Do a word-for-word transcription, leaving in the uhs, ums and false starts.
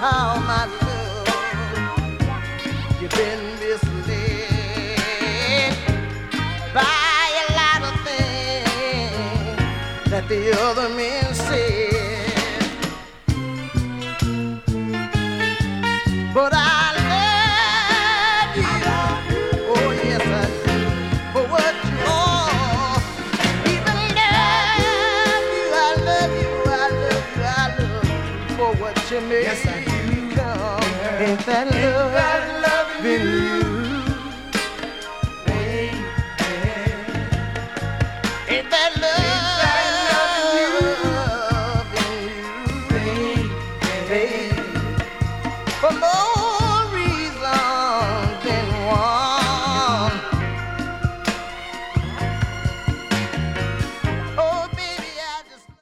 how my love you've been misled by a lot of things that the other men said. But I love you. I love you. Oh yes I do. For what you are. Even love you. I love you. I love you. I love you. For what you made. Yes I do. Come. Ain't that love, Ain't that love in you?